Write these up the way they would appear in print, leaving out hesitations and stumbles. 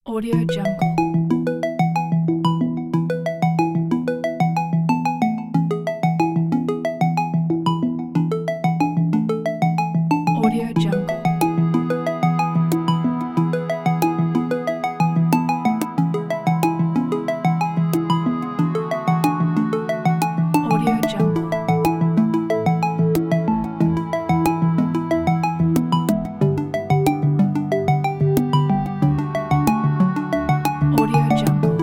Audio Jungle. Audio Jungle. Audio Jungle. Audio Jungle.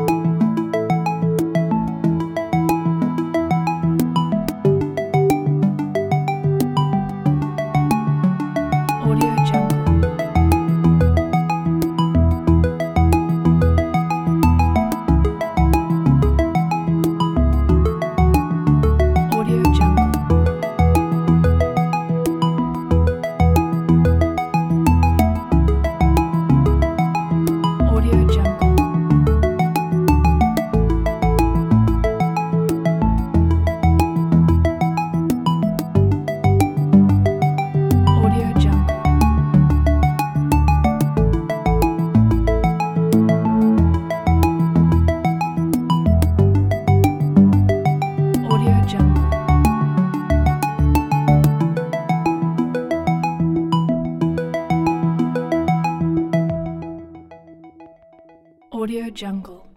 Audio Jungle. Audio Jungle. Audio Jungle. Audio Jungle. Audio Jungle. Audio Jungle.